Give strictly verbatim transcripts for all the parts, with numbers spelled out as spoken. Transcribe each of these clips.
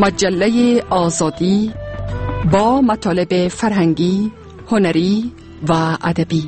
مجله آزادی با مطالب فرهنگی، هنری و ادبی.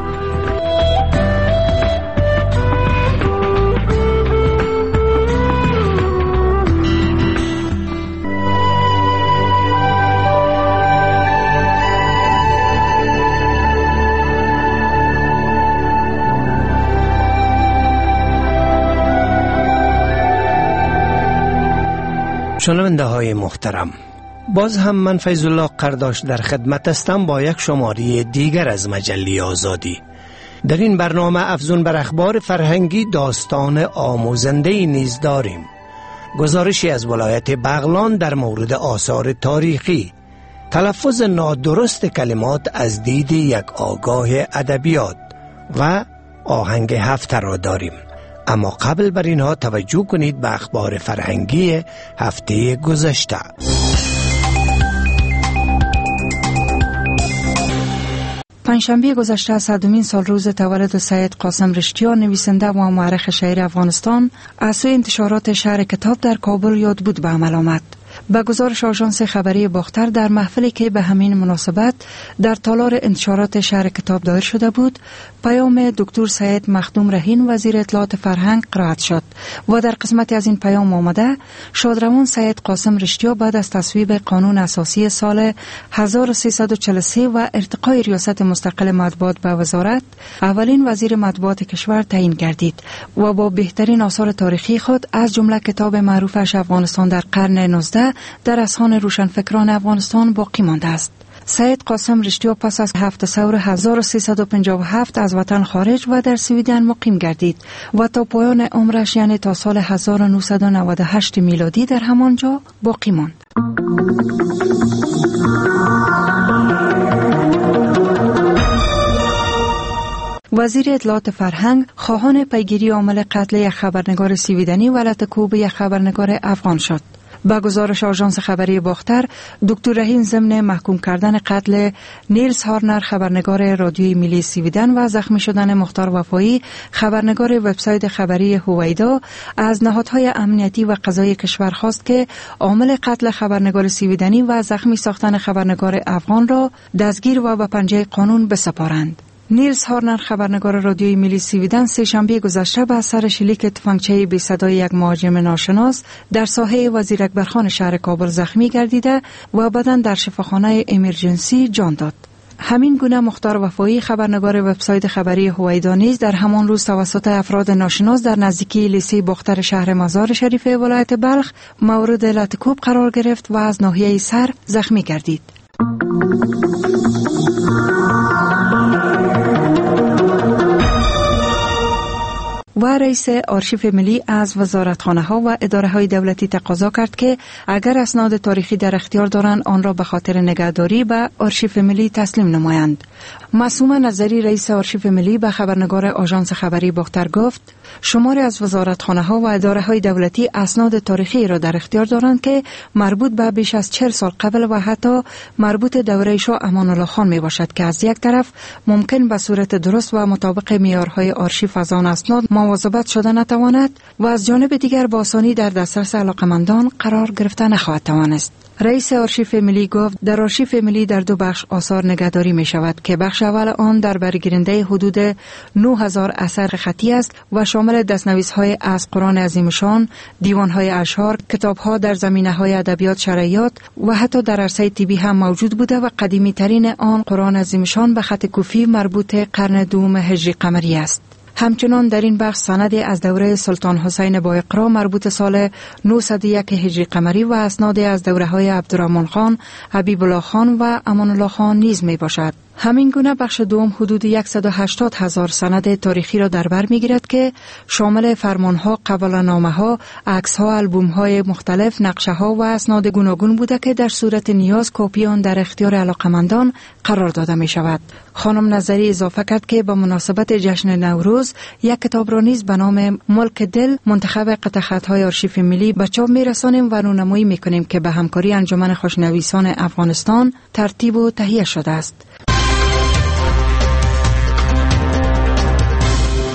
شنونده های محترم، باز هم من فیض الله قرداش در خدمت هستم با یک شماره دیگر از مجله آزادی. در این برنامه افزون بر اخبار فرهنگی داستان آموزنده نیز داریم. گزارشی از ولایت بغلان در مورد آثار تاریخی، تلفظ نادرست کلمات از دید یک آگاه ادبیات و آهنگ هفته را داریم. اما قبل بر اینها توجه کنید به اخبار فرهنگی هفته گذشته. پنجشنبه گذشته صدمین سال روز تولد سید قاسم رشتیا، نویسنده و مورخ شعر افغانستان، از سوی انتشارات شهر کتاب در کابل یاد بود به عمل آمد. به گزارش آژانس خبری باختر، در محفلی که به همین مناسبت در تالار انتشارات شهر کتاب دایر شده بود، پیام دکتر سید مخدوم رهین وزیر اطلاعات فرهنگ قرائت شد و در قسمتی از این پیام آمده شادروان سید قاسم رشتیا بعد از تصویب قانون اساسی سال هزار و سیصد و چهل و سه و ارتقای ریاست مستقل مطبوعات به وزارت، اولین وزیر مطبوعات کشور تعیین گردید و با بهترین آثار تاریخی خود از جمله کتاب معروفش افغانستان در قرن نوزدهم در اذهان روشنفکران افغانستان باقی مانده است. سید قاسم رشتیا پس از هفت سور هزار و سیصد و پنجاه و هفت از وطن خارج و در سویدن مقیم گردید و تا پایان عمرش، یعنی تا سال هزار و نهصد و نود و هشت میلادی، در همانجا باقی ماند. وزیر اطلاعات فرهنگ خواهان پیگیری عامل قتل یک خبرنگار سویدنی و لطکوب یک خبرنگار افغان شد. با گزارش آژانس خبری باختر، دکتر رهین ضمن محکوم کردن قتل نیلز هارنر، خبرنگار رادیوی ملی سویدن، و زخمی شدن مختار وفایی، خبرنگار وبسایت خبری هویدا، از نهادهای امنیتی و قضایی کشور خواست که عامل قتل خبرنگار سویدنی و زخمی ساختن خبرنگار افغان را دستگیر و به پنجه قانون بسپارند. نیلز هارنر، خبرنگار رادیوی ملی سویدن، سه شنبه گذشته به اثر شلیک تفنگچه بی صدای یک مهاجم ناشناس در ساحه وزیر اکبرخان شهر کابل زخمی گردیده و بعداً در شفاخانه امرجنسی جان داد. همین گونه مختار وفایی، خبرنگار وبسایت خبری هویدا، نیز در همان روز توسط افراد ناشناس در نزدیکی لیسه باختر شهر مزار شریف ولایت بلخ مورد لطکوب قرار گرفت و از ناحیه سر زخمی گردید. و رئیس آرشیو ملی از وزارتخانه ها و اداره های دولتی تقاضا کرد که اگر اسناد تاریخی در اختیار دارند آن را به خاطر نگهداری به آرشیو ملی تسلیم نمایند. معصومه نظری، رئیس آرشیو ملی، به خبرنگار آژانس خبری باختر گفت شماری از وزارتخانه ها و اداره های دولتی اسناد تاریخی را در اختیار دارند که مربوط به بیش از چهل سال قبل و حتی مربوط دوره شاه امان الله خان می باشد که از یک طرف ممکن به صورت درست و مطابق معیارهای آرشیو از آن اسناد مواظبت شده نتواند و از جانب دیگر با آسانی در دسترس علاقمندان قرار گرفته نخواهد توانست. رئیس آرشیو ملی گفت در آرشیو ملی در دو بخش آثار نگهداری می شود که بخش اول آن در برگیرنده حدود نه هزار اثر خطی است و شامل دستنویس‌های از قرآن عظیم شان، دیوان‌های اشعار، کتاب‌ها در زمینه‌های ادبیات شرعیات و حتی در عرصه طبی هم موجود بوده و قدیمی ترین آن قرآن عظیم شان به خط کوفی مربوط قرن دوم هجری قمری است. همچنان در این بخش سندی از دوره سلطان حسین با اقرا مربوط سال نهصد و یک هجری قمری و اسنادی از دوره های عبدالرحمن خان، حبیب الله خان و امان الله خان نیز می باشد. همین گونه بخش دوم حدود صد و هشتاد هزار سند تاریخی را در بر می‌گیرد که شامل فرمان‌ها، قبولنامه‌ها، عکس‌ها، آلبوم‌های مختلف، نقشه‌ها و اسناد گوناگون بوده که در صورت نیاز کپی آن در اختیار علاقمندان قرار داده می‌شود. خانم نظری اضافه کرد که با مناسبت جشن نوروز یک کتاب را نیز به نام ملک دل، منتخب قطع خط‌های آرشیو ملی به چاپ می‌رسانیم و راهنمایی می‌کنیم که به همکاری انجمن خوشنویسان افغانستان ترتیب و تهیه شده است.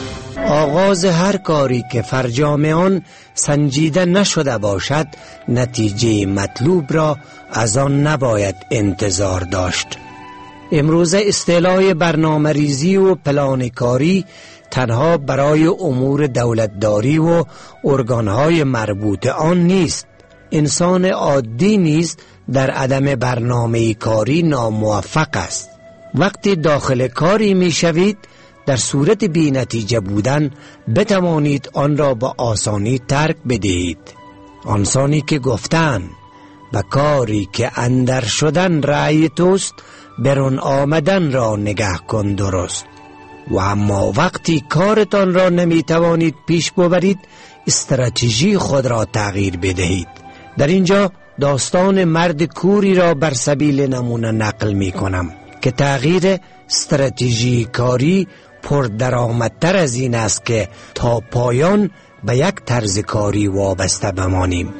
آغاز هر کاری که فرجام آن سنجیده نشده باشد نتیجه مطلوب را از آن نباید انتظار داشت. امروزه اصطلاح برنامه ریزی و پلانکاری تنها برای امور دولتداری و ارگانهای مربوط آن نیست. انسان عادی نیز در عدم برنامه کاری ناموفق است. وقتی داخل کاری می شوید در صورت بی نتیجه بودن بتوانید آن را با آسانی ترک بدهید. آنسانی که گفتن به کاری که اندر شدن رأی توست برون آمدن را نگه کن درست. و اما وقتی کارتان را نمی توانید پیش ببرید استراتژی خود را تغییر بدهید. در اینجا داستان مرد کوری را بر سبیل نمونه نقل می کنم که تغییر استراتژی کاری پردرآمدتر از این است که تا پایان به یک طرز کاری وابسته بمانیم.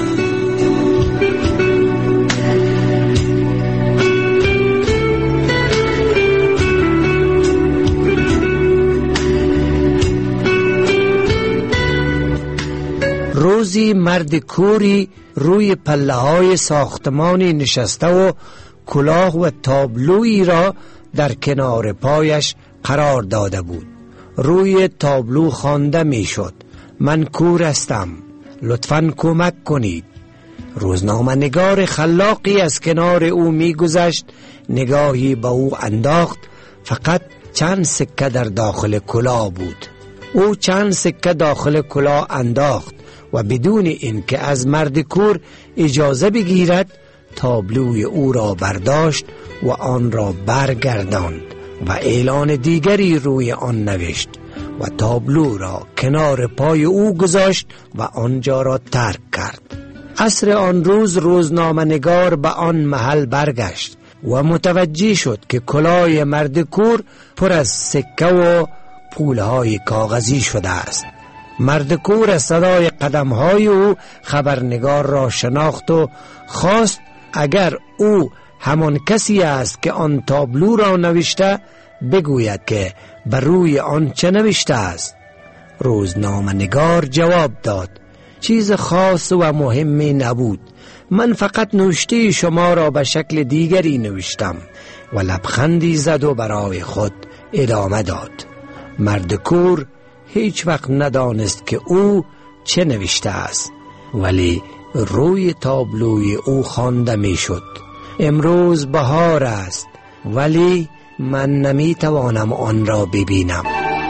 روزی مرد کوری روی پله های ساختمانی نشسته و کلاه و تابلویی را در کنار پایش قرار داده بود. روی تابلو خوانده می شد: من کور هستم، لطفاً کمک کنید. روزنامه نگار خلاقی از کنار او می گذشت، نگاهی به او انداخت. فقط چند سکه در داخل کلاه بود. او چند سکه داخل کلاه انداخت و بدون اینکه از مرد کور اجازه بگیرد تابلوی او را برداشت و آن را برگرداند و اعلان دیگری روی آن نوشت و تابلو را کنار پای او گذاشت و آنجا را ترک کرد. عصر آن روز روزنامه نگار به آن محل برگشت و متوجه شد که کلاه مرد کور پر از سکه و پولهای کاغذی شده است. مرد کور از صدای قدمهای او خبرنگار را شناخت و خواست اگر او همان کسی است که آن تابلو را نوشته بگوید که بر روی آن چه نوشته است. روزنامه نگار جواب داد: چیز خاص و مهمی نبود، من فقط نوشته شما را به شکل دیگری نوشتم. و لبخندی زد و برای خود ادامه داد. مرد کور هیچ وقت ندانست که او چه نوشته است، ولی روی تابلوی او خوانده می شد: امروز بهار است ولی من نمی توانم آن را ببینم.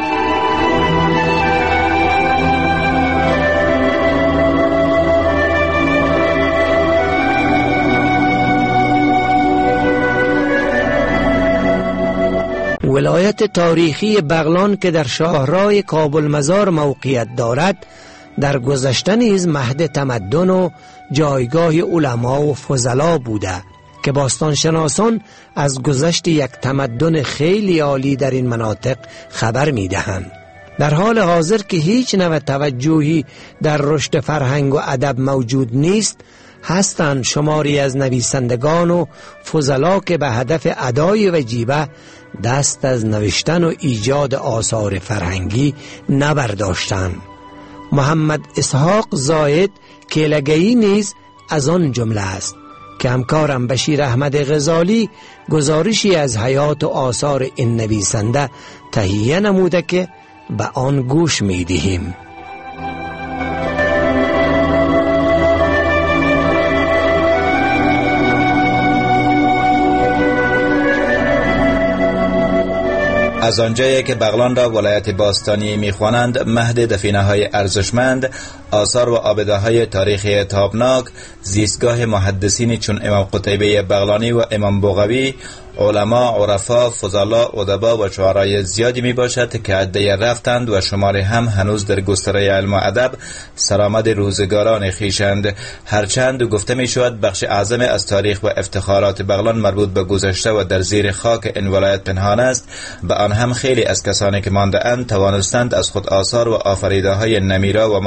ولایت تاریخی بغلان که در شاهراه کابل مزار موقعیت دارد در گذشته نیز مهد تمدن و جایگاه علما و فضلا بوده که باستانشناسان از گذشت یک تمدن خیلی عالی در این مناطق خبر می دهند. در حال حاضر که هیچ نوع توجهی در رشد فرهنگ و ادب موجود نیست، هستند شماری از نویسندگان و فضلا که به هدف ادای وجیبه دست از نوشتن و ایجاد آثار فرهنگی نبرداشتند. محمد اسحاق زاید کیلگئی نیز از آن جمله است که همکارم بشیر احمد غزالی گزارشی از حیات و آثار این نویسنده تهیه نموده که به آن گوش می دهیم. از آنجایی که بغلان را ولایت باستانی می‌خوانند، مهد دفینه‌های ارزشمند، آثار و آبده‌های تاریخی تابناک، زیستگاه محدثینی چون امام قتیبه بغلانی و امام بغوی، علما، عرفا، فضلا، ادبا و شعرای زیادی می باشد که عده رفتند و شماری هم هنوز در گستره علم و ادب سرآمد روزگاران خیشند. هرچند گفته می شود بخش اعظم از تاریخ و افتخارات بغلان مربوط به گذشته و در زیر خاک این ولایت پنهان است، به آن هم خیلی از کسانی که مانده اند توانستند از خود آثار و آفریده های نمیرا و ماندگاری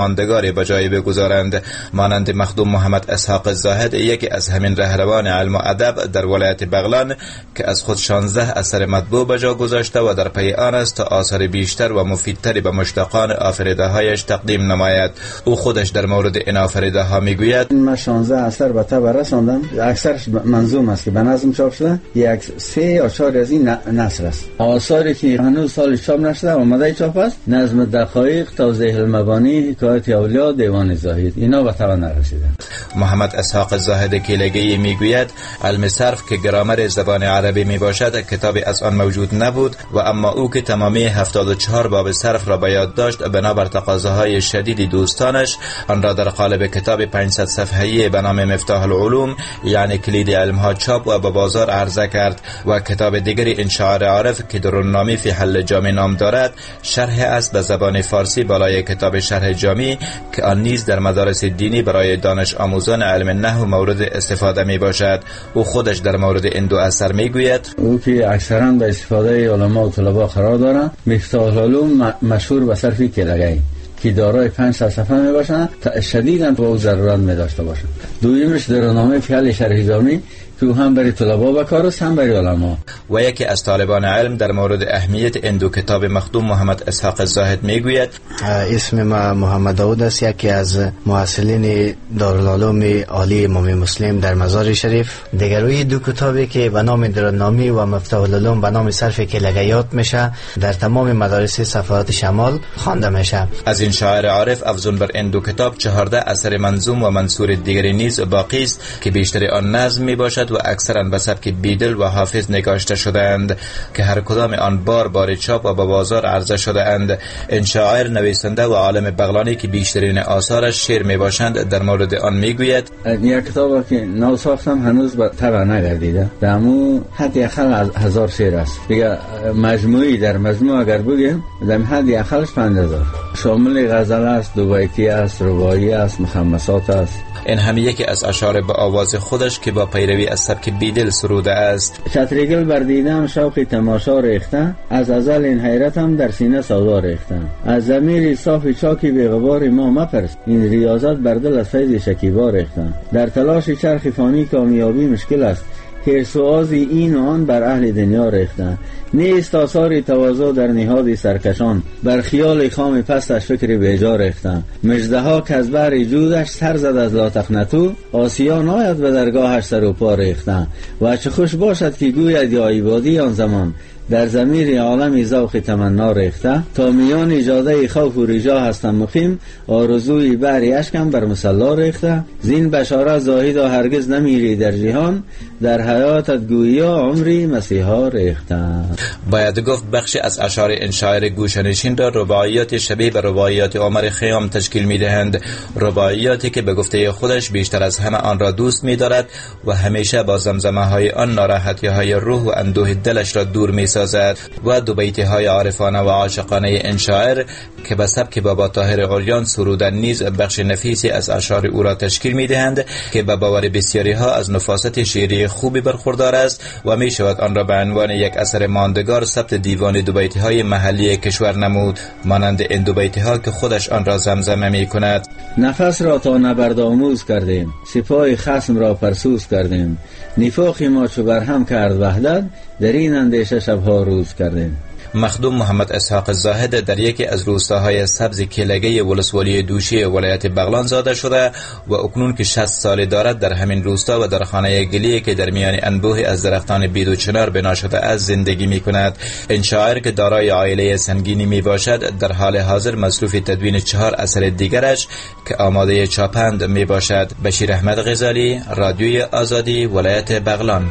دیگری به جای بگذارند. مانند مخدوم محمد اسحاق زاهد، یکی از همین رهروان علم و ادب در ولایت بغلان که از خود شانزده اثر مطبوع به جا گذاشته و در پی آن است تا آثار بیشتر و مفیدتری به مشتاقان آفریده هایش تقدیم نماید. او خودش در مورد این آفریده ها میگوید: من شانزده اثر به تبع رساندم، اکثرش منظوم است که به نظم چاپ شده، یک سه یا چهار از این نثر است. آثاری که هنوز سال چاپ نشده آماده چاپ است: نظم دقایق، توضیح المبانی، حکایت اولیاء، دیوان زاهد، اینا به تبع نرسیدند. محمد اسحاق زاهد کیلگی میگوید علم صرف که گرامر زبان عربی می باشد کتابی از آن موجود نبود و اما او که تمامی هفتاد و چهار باب صرف را به یاد داشت، بنابر تقاضاهای شدید دوستانش آن را در قالب کتاب پانصد صفحه‌ای به نام مفتاح العلوم یعنی کلید علمها چاپ و به بازار عرضه کرد و کتاب دیگری انشعار عارف که درونامی فی حل جامی نام دارد شرح است به زبان فارسی بالای کتاب شرح جامی که آن نیز در مدارس دینی برای دانش آموزان علم نحو مورد استفاده می باشد. او خودش در مورد این دو اثر می گوید: او که اکثرا به استفاده علما و طلبا قرار دارند، مفتاح العلوم مشهور به صرفی کیلگی که دارای پنج صفحه می باشند، شدیداً به او ضرورت می داشته باشند. دویمش درونامه فی حل شرح جامی که هم برای طلبا و کار است هم برای علما. و یکی از طالبان علم در مورد اهمیت این دو کتاب مخدوم محمد اسحاق زاهد میگوید: اسم ما محمد داود است، یکی از محصلین دارالعلوم عالی امام مسلم در مزار شریف. دیگروی دو کتابی که به نام درونامی و مفتاح العلوم به نام صرف کیلگیات میشه در تمام مدارس صفحات شمال خوانده میشه. از این شاعر عارف افزون بر این دو کتاب چهارده اثر منظوم و منثور دیگری نیز باقی است که بیشتر آن نظم می باشد و اکثرا به سبک بیدل و حافظ نگاشته شده‌اند که هر کدام آن بار بار چاپ و به بازار عرضه شده‌اند. این شاعر نویسنده و عالم بغلانی که بیشترین آثارش شعر می باشند در مورد آن می گوید: یک کتابی که نو ساختم هنوز به طبع نگردیده، دمو حد اقل هزار شعر است. دیگه مجموعی در مجموع اگر بگیم در حد اقلش پنج هزار، شامل غزل است، دوبیتی است، رباعی است، مخمسات است. این هم یکی از اشعار با آواز خودش که با پیروی از سبک بیدل سروده است: چتریگل بردیدم شوق تماشا ریختم، از ازل این حیرتم در سینه سودا ریختم. از ضمیر صاف چاکی به غبار ما مپرس، این ریاضت بر دل از فیض شکیبا ریختم. در تلاش چرخ فانی کامیابی مشکل است، که سوازی این و آن بر اهل دنیا ریختن. نیست آثار تواضع در نهاد سرکشان، بر خیال خام پستش فکر بیجا ریختن. مژده ها که از بر جودش سر زد از لا تقنطوا، آسیا ناید به درگاهش سر و پا ریختن. و چه خوش باشد که گوید یا عبادی آن زمان، در ضمیر عالم ذوق تمنا ریخته. تا میان اجاده خوف و رجا هستم مقیم، آرزوی بری اشکم بر مصلا ریخته. زین بشارت زاهد و هرگز نمیری در جهان، در حیاتت گویا عمری مسیحا ریخته. باید گفت بخشی از اشعار این شاعر گوشنشین را رباعیات شبیه به رباعیات عمر خیام تشکیل میدهند، رباعیاتی که به گفته خودش بیشتر از همه آن را دوست می‌دارد و همیشه با زمزمه های آن ناراحتی های روح و اندوه دلش را دور می‌سازد. و دو بیت های عارفانه و عاشقانه این شاعر که به سبک بابا طاهر عریان سرودن نیز بخش نفیسی از اشعار او را تشکیل می‌دهند که به باور بسیاری ها از نفاست شعری خوبی برخوردار است و می شود آن را به عنوان یک اثر ماندگار ثبت دیوان دو بیت های محلی کشور نمود، مانند این دو بیت ها که خودش آن را زمزمه می کند: نفس را تا نبرد آموز کردیم، سپاه خصم را فرسوز کردیم. نفاق ما چو برهم کرد وحدت، در این اندیشه شبها روز کردیم. مخدوم محمد اسحاق زاهد در یکی از روستاهای سبز کیلگی ولسوالی دوشی ولایت بغلان زاده شده و اکنون که شصت سال دارد در همین روستا و در خانه گلی که در میان انبوه از درختان بید و چنار بنا شده است زندگی می کند. این شاعر که دارای عائله سنگینی می باشد در حال حاضر مصروف تدوین چهار اثر دیگرش که آماده چاپند می باشد. بشیر احمد غزالی، رادیوی آزادی، ولایت بغلان.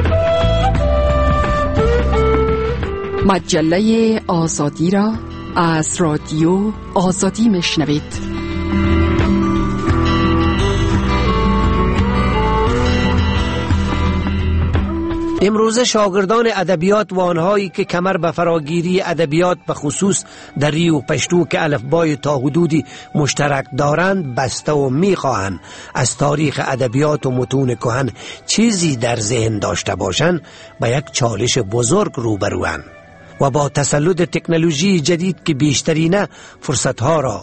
مجله آزادی را از رادیو آزادی میشنوید. امروز شاگردان ادبیات و آنهایی که کمر به فراگیری ادبیات به خصوص دری و پشتو که الفبای تا حدودی مشترک دارند بسته و میخواهند از تاریخ ادبیات و متون کهن چیزی در ذهن داشته باشند به یک چالش بزرگ روبروند و با تسلط تکنولوژی جدید که بیشترینه فرصتها را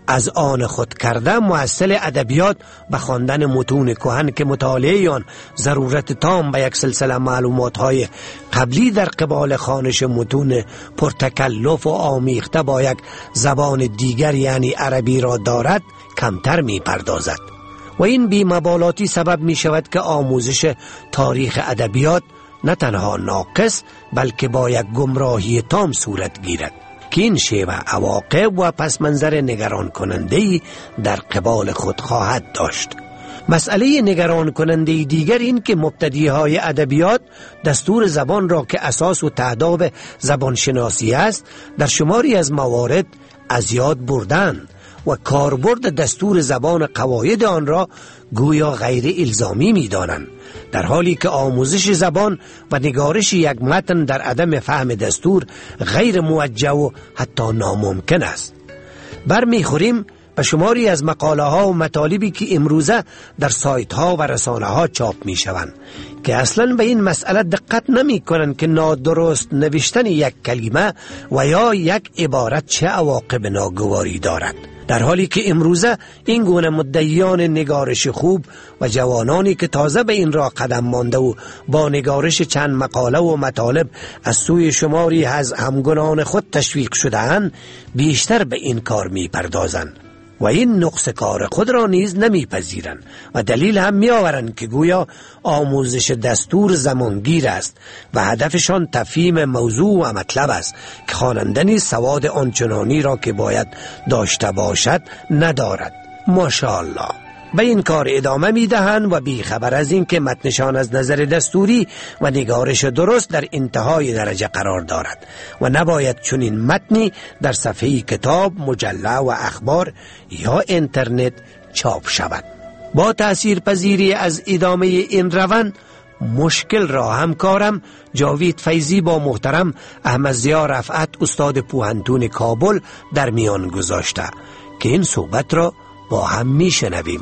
از آن خود کرده محصل ادبیات به خواندن متون کهن که مطالعه آن ضرورت تام به یک سلسله معلومات های قبلی در قبال خوانش متون پرتکلف و آمیخته با یک زبان دیگر یعنی عربی را دارد کمتر می پردازد و این بی‌مبالاتی سبب می شود که آموزش تاریخ ادبیات نه تنها ناقص بلکه با یک گمراهی تام صورت گیرد که این شیوه عواقب و پس منظر نگران کننده‌ای در قبال خود خواهد داشت. مسئله نگران کننده دیگر این که مبتدی های ادبیات دستور زبان را که اساس و تعداد زبان شناسی است در شماری از موارد از یاد بردند و کاربرد دستور زبان قواعد آن را گویا غیر الزامی می دانند، در حالی که آموزش زبان و نگارش یک متن در عدم فهم دستور غیر موجه و حتی ناممکن است. برمیخوریم به شماری از مقاله ها و مطالبی که امروزه در سایت ها و رسانه ها چاپ می شوند که اصلا به این مسئله دقت نمی کنند که نادرست نوشتن یک کلمه و یا یک عبارت چه عواقب ناگواری دارد، در حالی که امروزه این گونه مدعیان نگارش خوب و جوانانی که تازه به این راه قدم مانده و با نگارش چند مقاله و مطالب از سوی شماری از همگنان خود تشویق شده‌اند بیشتر به این کار می پردازند و این نقص کار خود را نیز نمی پذیرند و دلیل هم می آورند که گویا آموزش دستور زمانگیر است و هدفشان تفهیم موضوع و مطلب است که خواننده سواد آنچنانی را که باید داشته باشد ندارد. ماشاءالله. به این کار ادامه می دهند و بیخبر از این که متنشان از نظر دستوری و نگارش درست در انتهای درجه قرار دارد و نباید چنین متنی در صفحه کتاب، مجله و اخبار یا اینترنت چاپ شود. با تأثیر پذیری از ادامه این روند مشکل را همکارم جاوید فیضی با محترم احمد ضیا رفعت استاد پوهنتون کابل در میان گذاشته که این صحبت را با هم می شنویم.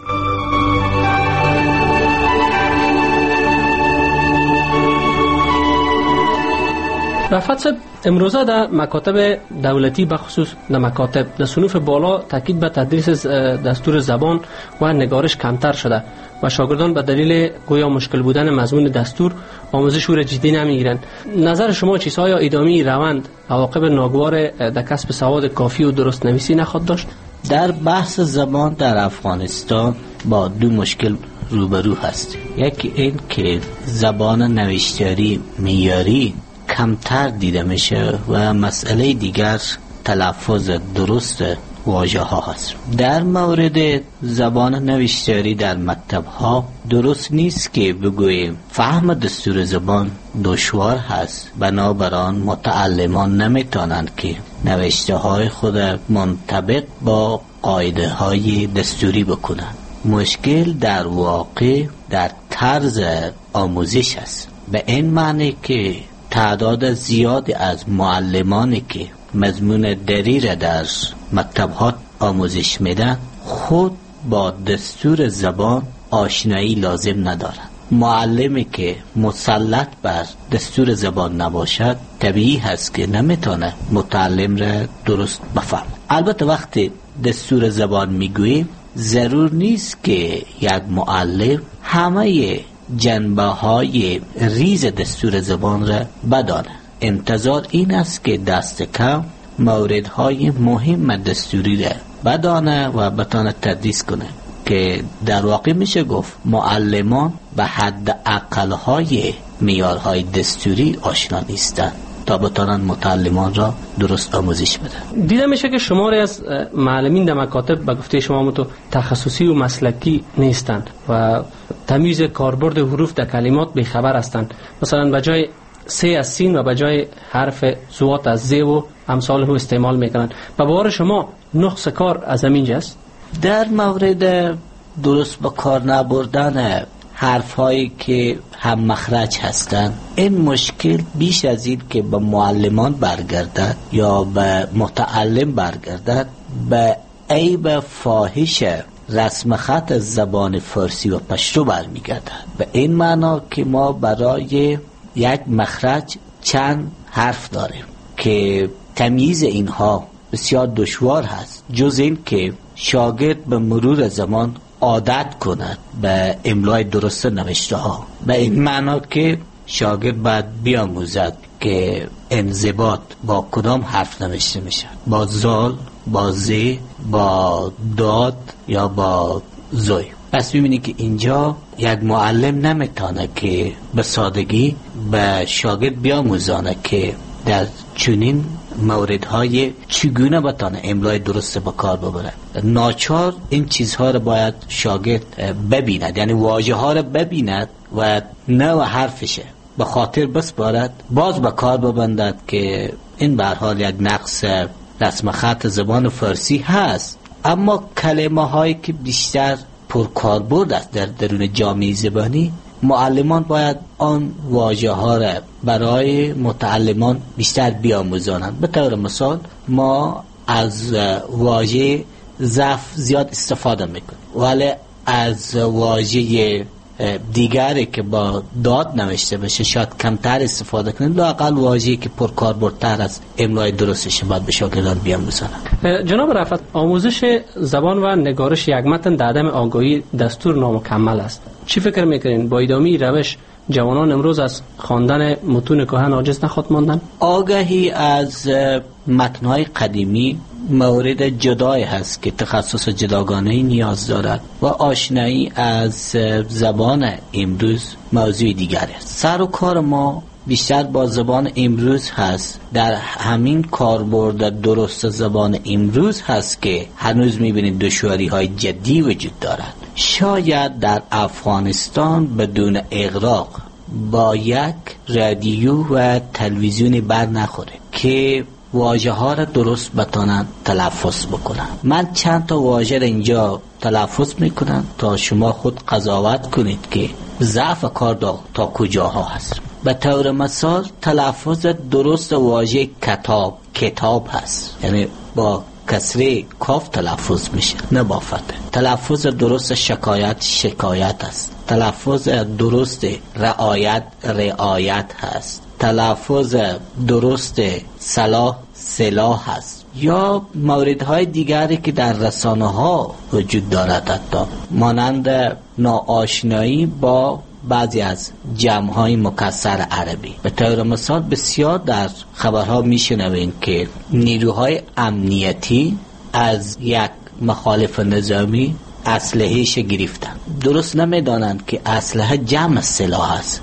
رفعت صاحب، امروزه در مکاتب دولتی بخصوص در مکاتب در صنوف بالا تاکید به تدریس دستور زبان و نگارش کمتر شده و شاگردان به دلیل گویا مشکل بودن مضمون دستور آموزش او را جدی نمیگیرند. نظر شما چیست؟ آیا ادامه روند عواقب ناگوار در کسب سواد کافی و درست نویسی نخواهد داشت؟ در بحث زبان در افغانستان با دو مشکل روبرو هست. یکی این که زبان نوشتاری معیاری کمتر دیده میشه و مسئله دیگر تلفظ درست واژه ها هست. در مورد زبان نوشتاری در مکتب ها درست نیست که بگوییم فهم دستور زبان دشوار هست، بنابراین متعلمان نمیتونند که نوشته های خود منطبق با قاعده های دستوری بکنند. مشکل در واقع در طرز آموزش است، به این معنی که تعداد زیادی از معلمانی که مضمون دری را در مکتب‌ها آموزش میدن خود با دستور زبان آشنایی لازم ندارند. معلمی که مسلط بر دستور زبان نباشد طبیعی هست که نمیتونه متعلم را درست بفهم. البته وقتی دستور زبان میگوییم ضرور نیست که یک معلم همه جنبه های ریز دستور زبان را بدانه. انتظار این است که دست کم موردهای مهم دستوری را بدانه و بتانه تدریس کنه که در واقع میشه گفت معلمان به حد اقلهای معیارهای دستوری آشنا نیستند تا بتانن متعلمان را درست آموزش بده. دیده میشه که شماری از معلمین در مکاتب به گفته شما متو تخصصی و مسلکی نیستند و تمیز کاربرد حروف در کلمات بیخبر هستند. مثلا به جای س از سین و به جای حرف زوات از ز و امثال رو استعمال میکنن. به باور شما نقص کار از همین جاست؟ در مورد درست به کار نبردن حرف هایی که هم مخرج هستند این مشکل بیش از این که به معلمان برگردد یا به متعلم برگردد به عیب فاحش رسم خط زبان فارسی و پشتو برمیگردد. به این معنا که ما برای یک مخرج چند حرف داریم که تمییز اینها بسیار دشوار هست، جز این که شاگرد به مرور زمان عادت کند به املای درست نوشته ها، به این معنا که شاگرد باید بیاموزد که انضباط با کدام حرف نوشته میشه، با زال، با زی، با داد یا با زوی. پس میبینی که اینجا یک معلم نمیتونه که به سادگی به شاگرد بیاموزانه که در چنین موردهای چگونه بتانه املای درست به کار ببره. ناچار این چیزها رو باید شاگرد ببیند، یعنی واژه ها رو ببیند و نوع حرفشه به خاطر بسپارد، باز به کار ببندد که این به هر حال یک نقص رسم خط زبان فارسی هست. اما کلمه هایی که بیشتر پرکاربرد است در درون جامعه زبانی، معلمان باید آن واژه ها را برای متعلمان بیشتر بیاموزانند. به طور مثال ما از واژه ضعف زیاد استفاده میکنیم، ولی از واژه دیگری که با داد نوشته بشه شاید کمتر استفاده کنیم. لااقل واژه‌ای که پرکاربردتر از املای درستش باید به شاگردان بیاموزانند. جناب رفعت، آموزش زبان و نگارش یک متن در عدم آگاهی دستور نامکمل است. چی فکر میکنین با ادامه روش جوانان امروز از خواندن متون کهن عاجز نخواهد ماندن؟ آگاهی از متن‌های قدیمی مورد جدای هست که تخصص جداگانه نیاز دارد و آشنایی از زبان امروز موضوع دیگر است. سر و کار ما بیشتر با زبان امروز هست. در همین کاربرد درست زبان امروز هست که هنوز میبینید دشواری های جدی وجود دارد. شاید در افغانستان بدون اغراق با یک رادیو و تلویزیونی بر نخوره که واژه ها را درست بتانند تلفظ بکنن. من چند تا واژه را اینجا تلفظ میکنم تا شما خود قضاوت کنید که ضعف کار دا تا کجاها هست. به طور مثال تلفظ درست واژه کتاب کتاب هست، یعنی با کسره کاف تلفظ میشه نه با فتح. تلفظ درست شکایت شکایت هست. تلفظ درست رعایت رعایت هست. تلفظ درست صلاح سلاح هست. یا موردهای دیگری که در رسانه ها وجود دارد، حتی مانند ناآشنایی با بعضی از جمع‌های مکسر عربی. به طور مثال بسیار در خبرها میشنویم که نیروهای امنیتی از یک مخالف نظامی اسلحه‌اش گرفتن. درست نمیدانند که اسلحه جمع سلاح است.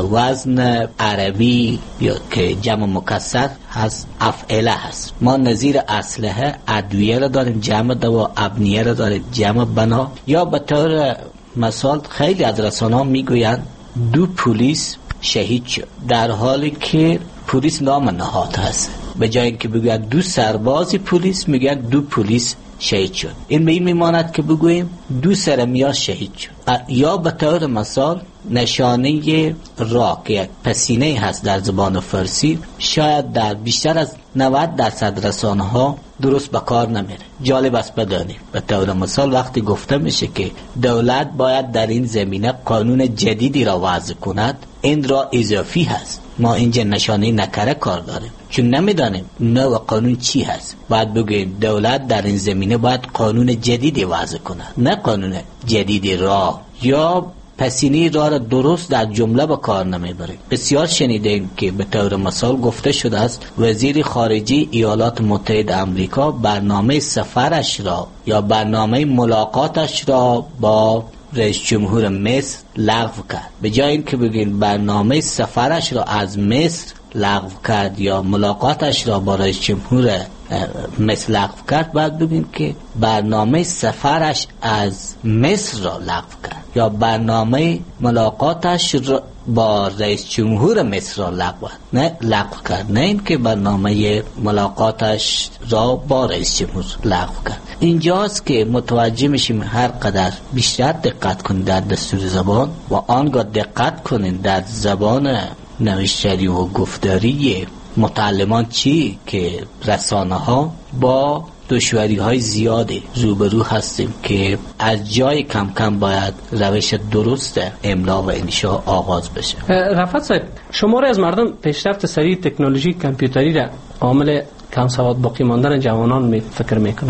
وزن عربی یا که جمع مکسر هست افعله هست. ما نظیر اسلحه ادویه را داریم جمع دوا، ابنیه را داریم جمع بنا. یا به طور مثال خیلی از رسانه‌ها میگویند دو پلیس شهید شد، در حالی که پلیس نام نهاد هست. به جای اینکه بگوید دو سرباز پلیس میگن دو پلیس شهید شد. این به این میماند که بگوییم دو سرمیا شهید شد. یا به طور مثال نشانه را که یک پسینه هست در زبان فارسی شاید در بیشتر از نود درصد رسانه ها درست به کار نمیره. جالب است بدانیم. به طور مثال وقتی گفته میشه که دولت باید در این زمینه قانون جدیدی را وضع کند، این را اضافی هست. ما اینجا نشانه نکره کار داریم چون نمیدانیم نوع قانون چی هست. باید بگوییم دولت در این زمینه باید قانون جدیدی وضع کند، نه قانون جدیدی را یا پسینی را, را درست در جمله به کار نمیبریم. بسیار شنیدیم که به طور مثال گفته شده است وزیر خارجه ایالات متحده آمریکا برنامه سفرش را یا برنامه ملاقاتش را با رئیس جمهور مصر لغو کرد. به جای اینکه بگیم برنامه سفرش را از مصر لغو کرد یا ملاقاتش را با رئیس جمهور مصر لغو کرد، باید بگیم که برنامه سفرش از مصر را لغو کرد یا برنامه ملاقاتش را با رئیس جمهور مصر را لغو نه لغو کرد، نه اینکه برنامه ملاقاتش را با رئیس جمهور لغو کرد. اینجاست که متوجه میشیم هر قدر بیشتر دقت کنید در دستور زبان و آنگاه دقت کنید در زبان نوشتاری و گفتاری متعلمان چی که رسانه ها با دشواری های زیادی روبرو هستیم که از جای کم کم باید روش درست املا و انشاء آغاز بشه. رفعت صاحب، شماره از مردم پیشرفت سریع تکنولوژی کامپیوتری را عامل کم سواد باقی ماندن جوانان می فکر میکنند.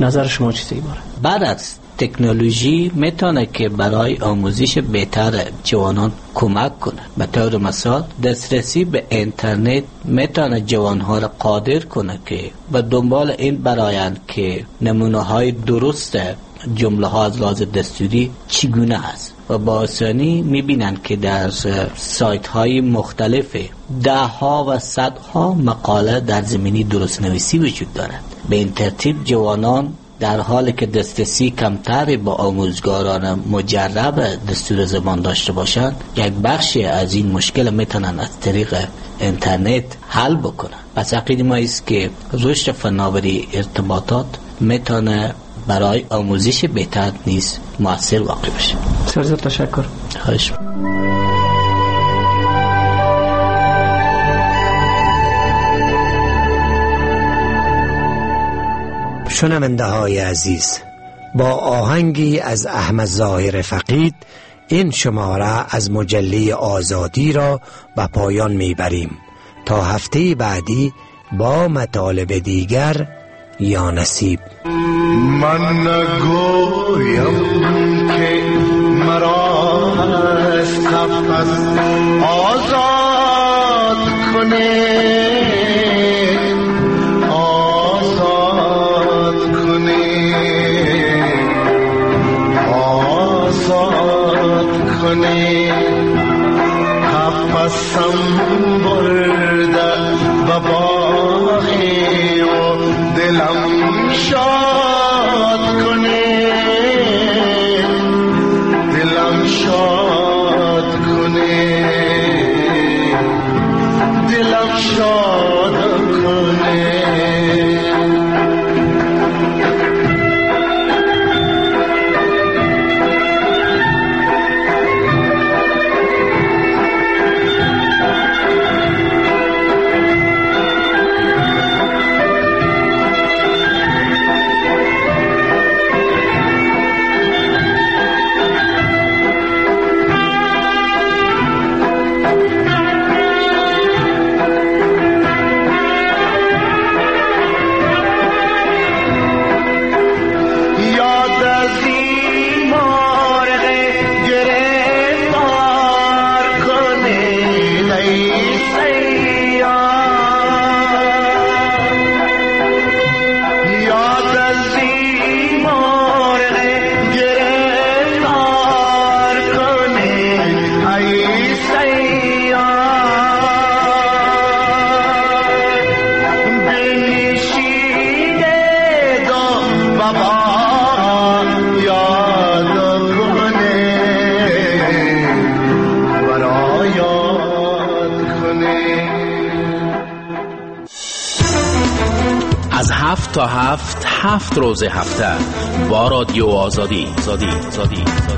نظر شما چیه باره؟ بعد از تکنولوژی میتونه که برای آموزش بهتر جوانان کمک کنه. به طور مثال دسترسی به اینترنت میتونه جوانها را قادر کنه که به دنبال این برایند که نمونه های درست جمله ها از لحاظ دستوری چگونه هست و با آسانی میبینند که در سایت های مختلف ده ها و صد ها مقاله در زمینی درست نویسی وجود دارد. به این ترتیب جوانان در حالی که دسترسی کمتری با آموزگاران مجرب دستور زبان داشته باشند، یک بخشی از این مشکل میتونن از طریق اینترنت حل بکنن. پس عقیده ما است که رشد فناوری ارتباطات میتونه برای آموزش بهتر نیز مؤثر واقع بشه. بسیار تشکر. خواهش. شنونده های عزیز، با آهنگی از احمد ظاهر فقید این شماره از مجله آزادی را به پایان میبریم تا هفته بعدی با مطالب دیگر. یا نصیب. من نگویم که مرا از قفس آزاد کنه، آزاد کنه، آزاد کنه. قفسم برده و باقی و دلم شاد کنه، دلم شاد کنه، دلم شاد کنه. تا هفت هفت روز هفته با رادیو آزادی. آزادی. آزادی.